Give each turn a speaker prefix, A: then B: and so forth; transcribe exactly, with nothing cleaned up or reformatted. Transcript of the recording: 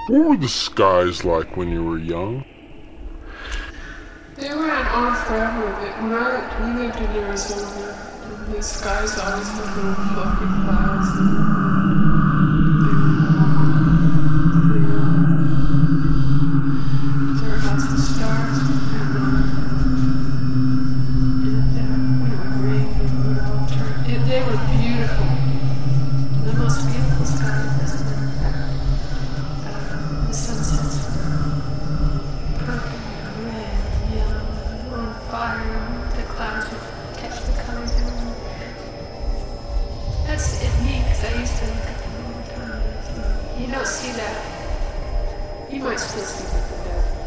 A: What were the skies like when you were young?
B: They went on forever. When I we lived in Arizona, the skies always had little fluffy clouds. They were there were lots of stars, and, and uh, when it would rain, it would all turn. It, they were beautiful. The most beautiful skies, isn't it? Uh, the sunsets were purple and red and yellow and on fire, and the clouds would catch the colors in them. That's it me, because I used to look at them all the time. You don't see that. You might still see that.